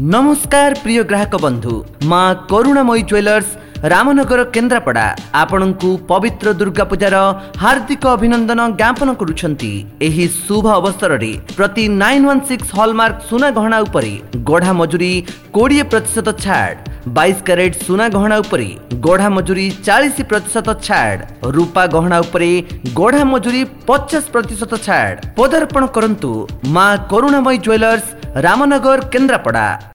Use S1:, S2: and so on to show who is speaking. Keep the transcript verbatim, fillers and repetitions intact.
S1: नमस्कार प्रिय ग्राहक बंधु माँ करुणामयी ज्वेलर्स रामनगर केन्द्रापड़ा आपणकु पवित्र दुर्गा पूजार हार्दिक अभिनंदन ज्ञापन करुछंती। एही शुभ अवसर रे प्रति नाइन वन सिक्स हॉलमार्क सुना गहना उपरी गढ़ा मजूरी बीस प्रतिशत छाड़, बाईस कैरेट सुना गहना उपरी गढ़ा मजूरी चालीस प्रतिशत छाड़, रूपा गहना उपरे गढ़ा मजूरी पचास प्रतिशत छाड़। पदार्पण करंतु माँ करुणामयी ज्वेलर्स रामनगर केन्द्रापड़ा।